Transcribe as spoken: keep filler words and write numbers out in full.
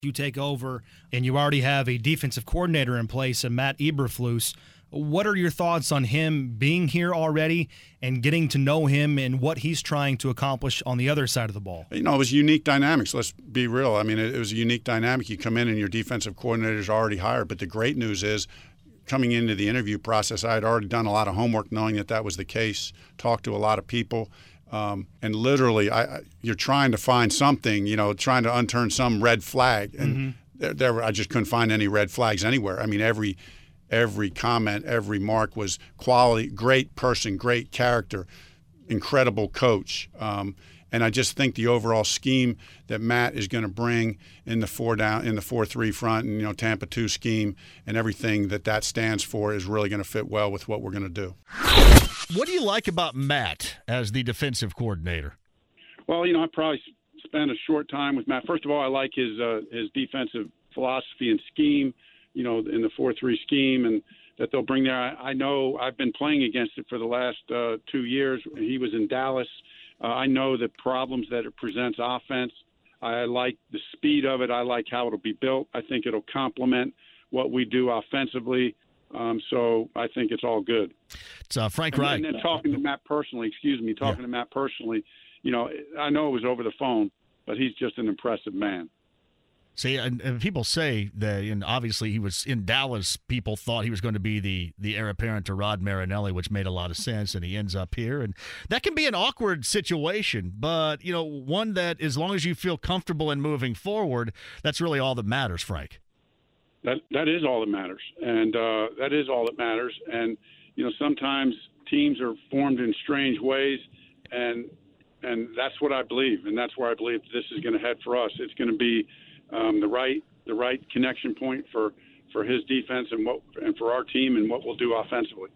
You take over, and you already have a defensive coordinator in place, and Matt Eberflus. What are your thoughts on him being here already and getting to know him and what he's trying to accomplish on the other side of the ball? You know, it was unique dynamics. Let's be real. I mean, it, it was a unique dynamic. You come in and your defensive coordinator's already hired, but the great news is coming into the interview process, I had already done a lot of homework knowing that that was the case, talked to a lot of people. Um, and literally, I, I, you're trying to find something, you know, trying to unturn some red flag. And mm-hmm. there, there, I just couldn't find any red flags anywhere. I mean, every every comment, every mark was quality, great person, great character, incredible coach. Um, and I just think the overall scheme that Matt is going to bring in the four down, in the four three front, and you know Tampa two scheme, and everything that that stands for is really going to fit well with what we're going to do. What do you like about Matt as the defensive coordinator? Well, you know, I probably spent a short time with Matt. First of all, I like his uh, his defensive philosophy and scheme, you know, in the four three scheme, and that they'll bring there. I, I know I've been playing against it for the last uh, two years. He was in Dallas. Uh, I know the problems that it presents offense. I like the speed of it. I like how it'll be built. I think it'll complement what we do offensively. Um, so I think it's all good. It's uh, Frank and, Reich. And then talking to Matt personally, excuse me, talking yeah. to Matt personally, you know, I know it was over the phone, but he's just an impressive man. See, and, and people say that, and obviously he was in Dallas, people thought he was going to be the, the heir apparent to Rod Marinelli, which made a lot of sense, and he ends up here. And that can be an awkward situation, but, you know, one that as long as you feel comfortable in moving forward, that's really all that matters, Frank. That That is all that matters, and uh, that is all that matters. And, you know, sometimes teams are formed in strange ways, and and that's what I believe, and that's where I believe this is going to head for us. It's going to be Um, the right the right connection point for, for his defense and what and for our team and what we'll do offensively.